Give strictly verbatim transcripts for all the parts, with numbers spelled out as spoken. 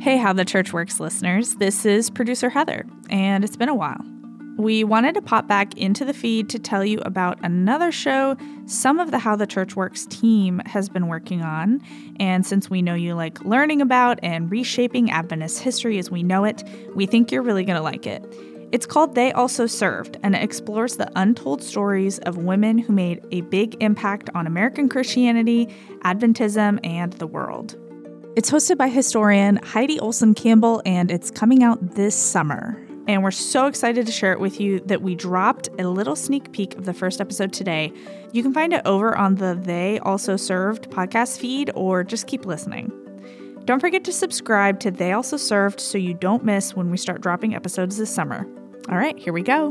Hey, How the Church Works listeners. This is producer Heather, and it's been a while. We wanted to pop back into the feed to tell you about another show some of the How the Church Works team has been working on. And since we know you like learning about and reshaping Adventist history as we know it, we think you're really going to like it. It's called They Also Served, and it explores the untold stories of women who made a big impact on American Christianity, Adventism, and the world. It's hosted by historian Heidi Olson Campbell, and it's coming out this summer. And we're so excited to share it with you that we dropped a little sneak peek of the first episode today. You can find it over on the They Also Served podcast feed, or just keep listening. Don't forget to subscribe to They Also Served so you don't miss when we start dropping episodes this summer. All right, here we go.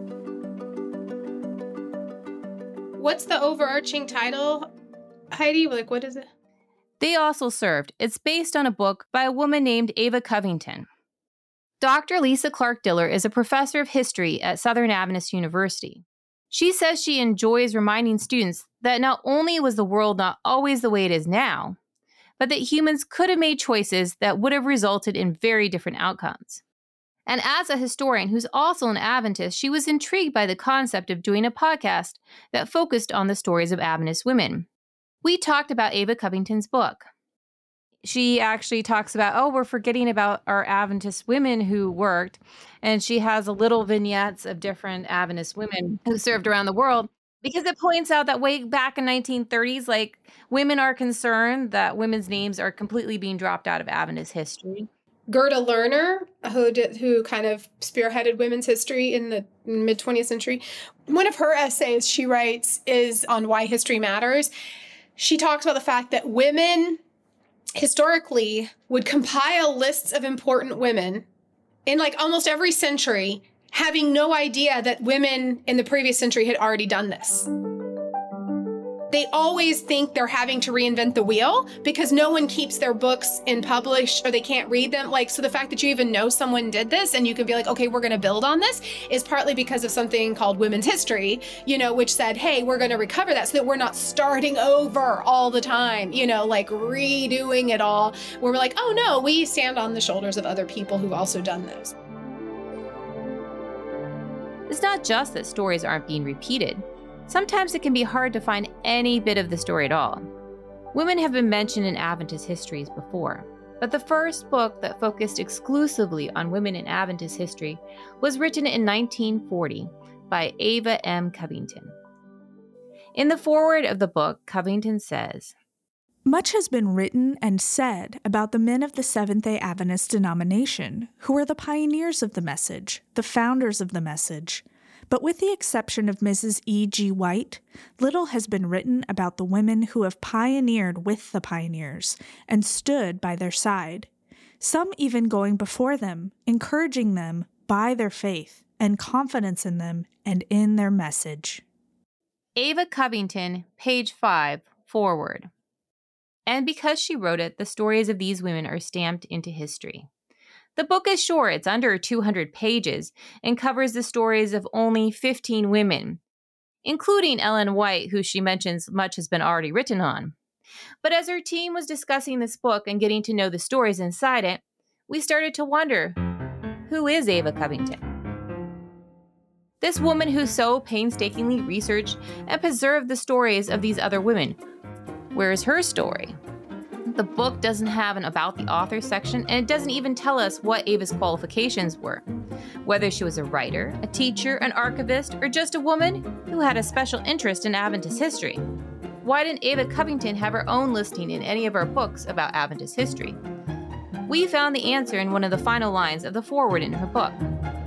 What's the overarching title, Heidi? Like, what is it? They Also Served. It's based on a book by a woman named Ava Covington. Doctor Lisa Clark Diller is a professor of history at Southern Adventist University. She says she enjoys reminding students that not only was the world not always the way it is now, but that humans could have made choices that would have resulted in very different outcomes. And as a historian who's also an Adventist, she was intrigued by the concept of doing a podcast that focused on the stories of Adventist women. We talked about Ava Covington's book. She actually talks about, oh, we're forgetting about our Adventist women who worked. And she has a little vignettes of different Adventist women who served around the world, because it points out that way back in nineteen thirties, like, women are concerned that women's names are completely being dropped out of Adventist history. Gerda Lerner, who did, who kind of spearheaded women's history in the mid-twentieth century, one of her essays she writes is on why history matters. She talks about the fact that women historically would compile lists of important women in like almost every century, having no idea that women in the previous century had already done this. They always think they're having to reinvent the wheel because no one keeps their books in published, or they can't read them. Like, so the fact that you even know someone did this and you can be like, okay, we're going to build on this, is partly because of something called women's history, you know, which said, hey, we're going to recover that so that we're not starting over all the time, you know, like redoing it all, where we're like, oh no, we stand on the shoulders of other people who've also done this. It's not just that stories aren't being repeated. Sometimes it can be hard to find any bit of the story at all. Women have been mentioned in Adventist histories before, but the first book that focused exclusively on women in Adventist history was written in nineteen forty by Ava M. Covington. In the foreword of the book, Covington says, "Much has been written and said about the men of the Seventh-day Adventist denomination, who are the pioneers of the message, the founders of the message. But with the exception of Missus E G. White, little has been written about the women who have pioneered with the pioneers and stood by their side, some even going before them, encouraging them by their faith and confidence in them and in their message." Ava Covington, page five, foreword. And because she wrote it, the stories of these women are stamped into history. The book is short, it's under two hundred pages, and covers the stories of only fifteen women, including Ellen White, who she mentions much has been already written on. But as her team was discussing this book and getting to know the stories inside it, we started to wonder, who is Ava Covington? This woman who so painstakingly researched and preserved the stories of these other women. Where is her story? The book doesn't have an About the Author section, and it doesn't even tell us what Ava's qualifications were. Whether she was a writer, a teacher, an archivist, or just a woman who had a special interest in Adventist history. Why didn't Ava Covington have her own listing in any of our books about Adventist history? We found the answer in one of the final lines of the foreword in her book.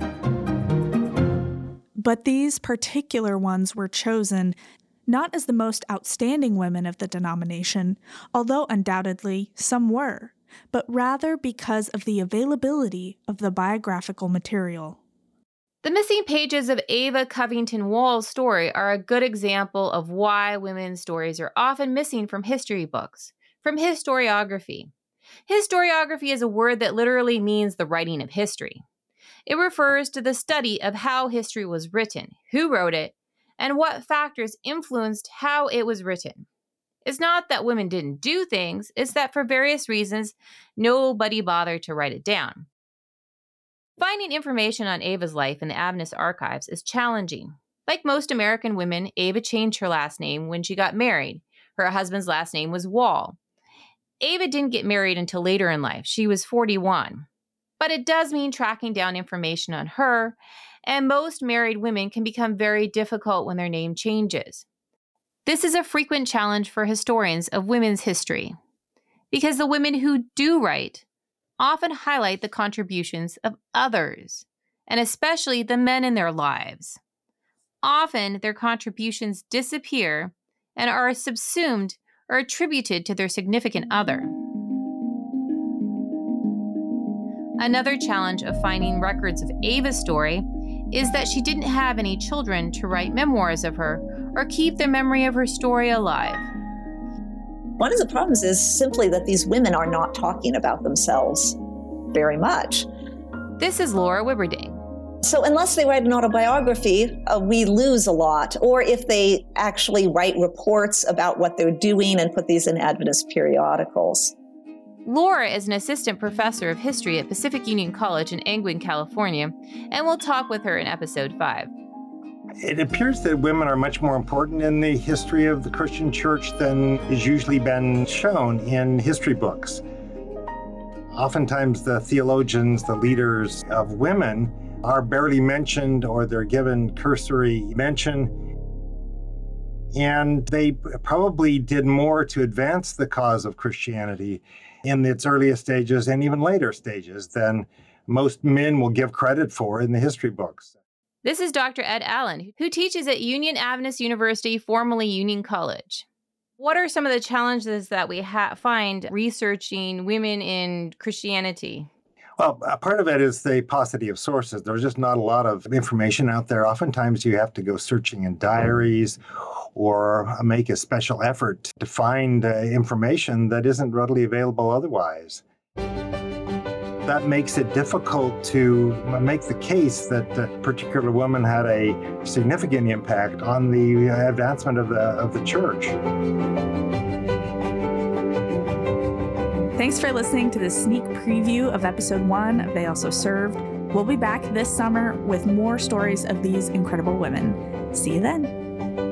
But these particular ones were chosen not as the most outstanding women of the denomination, although undoubtedly some were, but rather because of the availability of the biographical material. The missing pages of Ava Covington Wall's story are a good example of why women's stories are often missing from history books, from historiography. Historiography is a word that literally means the writing of history. It refers to the study of how history was written, who wrote it, and what factors influenced how it was written. It's not that women didn't do things, it's that for various reasons, nobody bothered to write it down. Finding information on Ava's life in the Adventist archives is challenging. Like most American women, Ava changed her last name when she got married. Her husband's last name was Wall. Ava didn't get married until later in life. She was forty-one. But it does mean tracking down information on her, and most married women can become very difficult when their name changes. This is a frequent challenge for historians of women's history, because the women who do write often highlight the contributions of others, and especially the men in their lives. Often, their contributions disappear and are subsumed or attributed to their significant other. Another challenge of finding records of Ava's story is that she didn't have any children to write memoirs of her or keep the memory of her story alive. One of the problems is simply that these women are not talking about themselves very much. This is Laura Wibberding. So unless they write an autobiography, uh, we lose a lot. Or if they actually write reports about what they're doing and put these in Adventist periodicals. Laura is an assistant professor of history at Pacific Union College in Angwin, California, and we'll talk with her in episode five. It appears that women are much more important in the history of the Christian church than is usually been shown in history books. Oftentimes the theologians, the leaders of women, are barely mentioned or they're given cursory mention. And they probably did more to advance the cause of Christianity in its earliest stages and even later stages than most men will give credit for in the history books. This is Doctor Ed Allen, who teaches at Union Adventist University, formerly Union College. What are some of the challenges that we ha- find researching women in Christianity? Well, a part of it is the paucity of sources. There's just not a lot of information out there. Oftentimes you have to go searching in diaries or make a special effort to find uh, information that isn't readily available otherwise. That makes it difficult to make the case that a particular woman had a significant impact on the advancement of the, of the church. Thanks for listening to this sneak preview of episode one of They Also Served. We'll be back this summer with more stories of these incredible women. See you then.